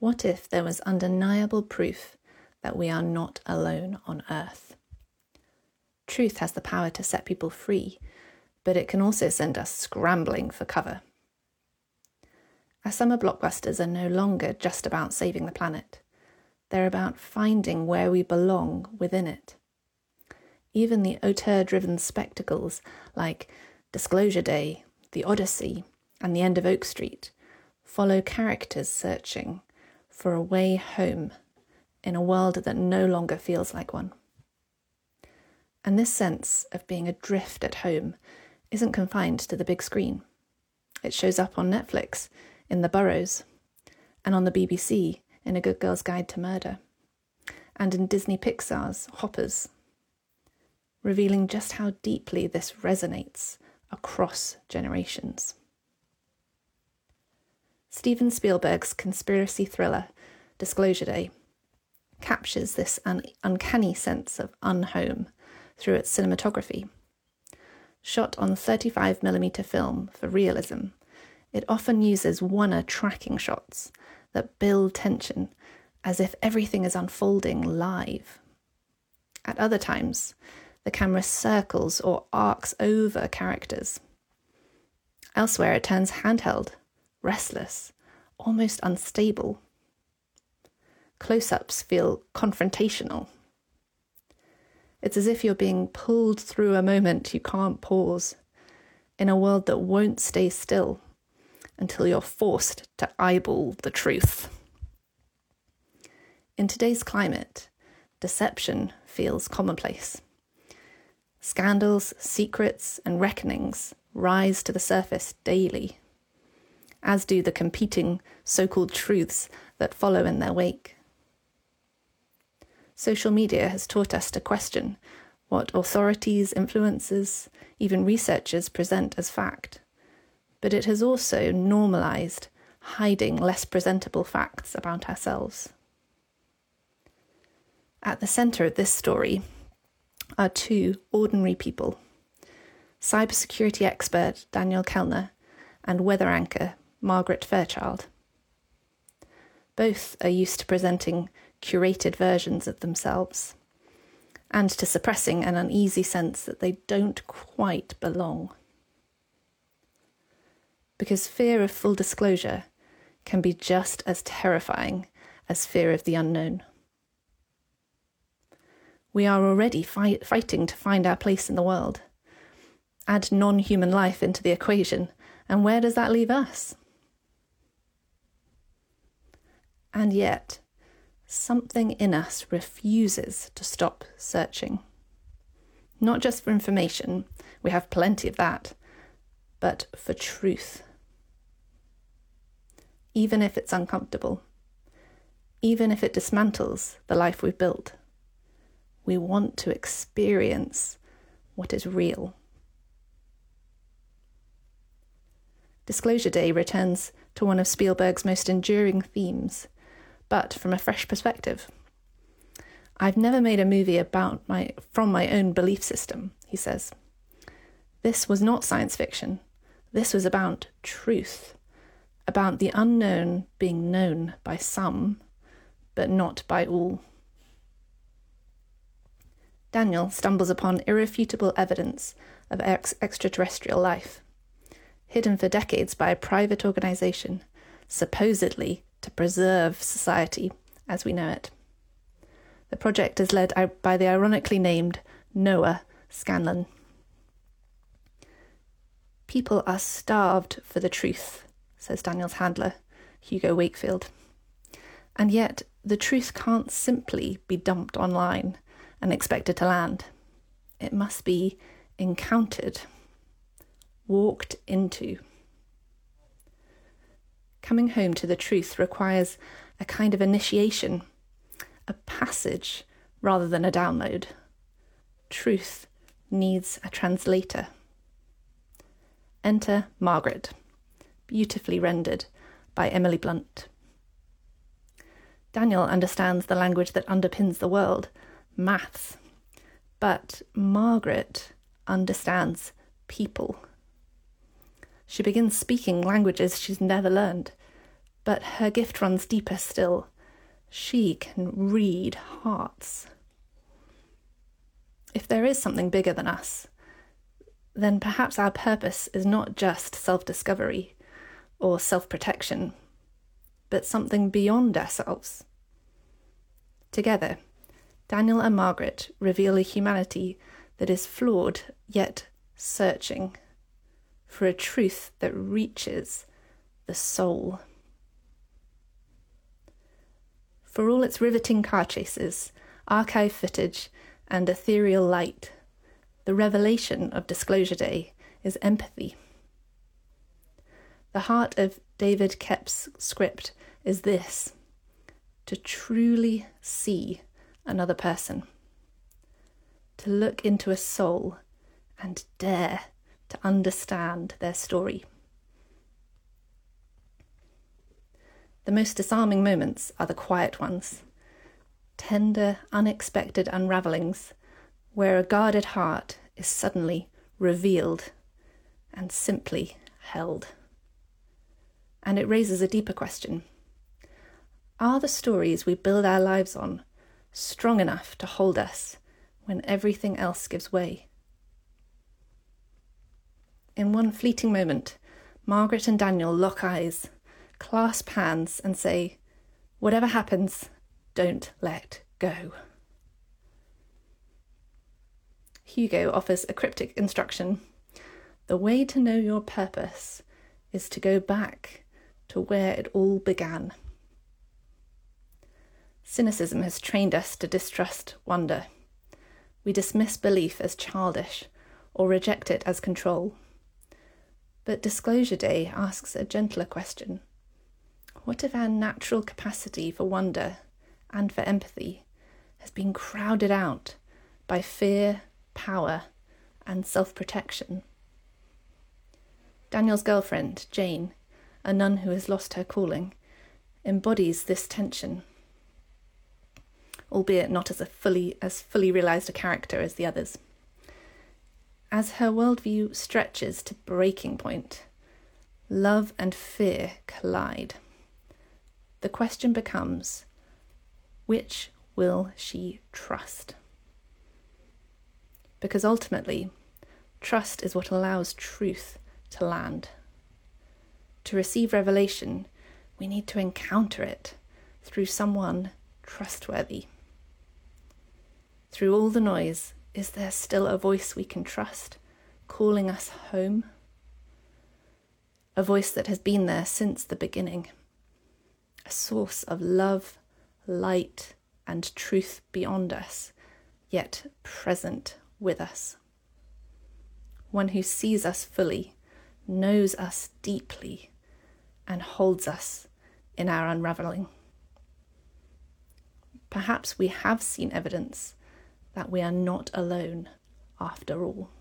What if there was undeniable proof that we are not alone on Earth? Truth has the power to set people free, but it can also send us scrambling for cover. Our summer blockbusters are no longer just about saving the planet. They're about finding where we belong within it. Even the auteur-driven spectacles like Disclosure Day, The Odyssey, and The End of Oak Street follow characters searching for a way home in a world that no longer feels like one. And this sense of being adrift at home isn't confined to the big screen. It shows up on Netflix in The Burrows, and on the BBC in A Good Girl's Guide to Murder, and in Disney Pixar's Hoppers, revealing just how deeply this resonates across generations. Steven Spielberg's conspiracy thriller, Disclosure Day, captures this uncanny sense of unhome through its cinematography. Shot on 35mm film for realism, it often uses Warner tracking shots that build tension as if everything is unfolding live. At other times, the camera circles or arcs over characters. Elsewhere, it turns handheld, restless, almost unstable. Close-ups feel confrontational. It's as if you're being pulled through a moment you can't pause, in a world that won't stay still until you're forced to eyeball the truth. In today's climate, deception feels commonplace. Scandals, secrets, and reckonings rise to the surface daily, as do the competing so-called truths that follow in their wake. Social media has taught us to question what authorities, influencers, even researchers present as fact, but it has also normalised hiding less presentable facts about ourselves. At the centre of this story are two ordinary people, cybersecurity expert Daniel Kellner and weather anchor Margaret Fairchild. Both are used to presenting curated versions of themselves and to suppressing an uneasy sense that they don't quite belong. Because fear of full disclosure can be just as terrifying as fear of the unknown. We are already fighting to find our place in the world. Add non-human life into the equation, and where does that leave us? And yet, something in us refuses to stop searching. Not just for information, we have plenty of that, but for truth. Even if it's uncomfortable, even if it dismantles the life we've built, we want to experience what is real. Disclosure Day returns to one of Spielberg's most enduring themes, but from a fresh perspective. I've never made a movie from my own belief system, he says. This was not science fiction. This was about truth, about the unknown being known by some, but not by all. Daniel stumbles upon irrefutable evidence of extraterrestrial life, hidden for decades by a private organisation, supposedly to preserve society as we know it. The project is led by the ironically named Noah Scanlon. People are starved for the truth, says Daniel's handler, Hugo Wakefield. And yet, the truth can't simply be dumped online and expected to land. It must be encountered, walked into. Coming home to the truth requires a kind of initiation, a passage rather than a download. Truth needs a translator. Enter Margaret, beautifully rendered by Emily Blunt. Daniel understands the language that underpins the world, maths, but Margaret understands people. She begins speaking languages she's never learned, But her gift runs deeper still. She can read hearts. If there is something bigger than us, then perhaps our purpose is not just self-discovery or self-protection, but something beyond ourselves. Together, Daniel and Margaret reveal a humanity that is flawed yet searching for a truth that reaches the soul. For all its riveting car chases, archive footage, and ethereal light, the revelation of Disclosure Day is empathy. The heart of David Koepp's script is this: to truly see another person, to look into a soul and dare to understand their story. The most disarming moments are the quiet ones, tender, unexpected unravelings where a guarded heart is suddenly revealed and simply held. And it raises a deeper question. Are the stories we build our lives on strong enough to hold us when everything else gives way? In one fleeting moment, Margaret and Daniel lock eyes, clasp hands and say, "Whatever happens, don't let go." Hugo offers a cryptic instruction. The way to know your purpose is to go back to where it all began. Cynicism has trained us to distrust wonder. We dismiss belief as childish or reject it as control. But Disclosure Day asks a gentler question. What if our natural capacity for wonder and for empathy has been crowded out by fear, power, and self-protection? Daniel's girlfriend, Jane, a nun who has lost her calling, embodies this tension, albeit not as fully realised a character as the others. As her worldview stretches to breaking point, love and fear collide. The question becomes, which will she trust? Because ultimately, trust is what allows truth to land. To receive revelation, we need to encounter it through someone trustworthy. Through all the noise, is there still a voice we can trust, calling us home? A voice that has been there since the beginning. A source of love, light, and truth beyond us, yet present with us. One who sees us fully, knows us deeply, and holds us in our unravelling. Perhaps we have seen evidence that we are not alone after all.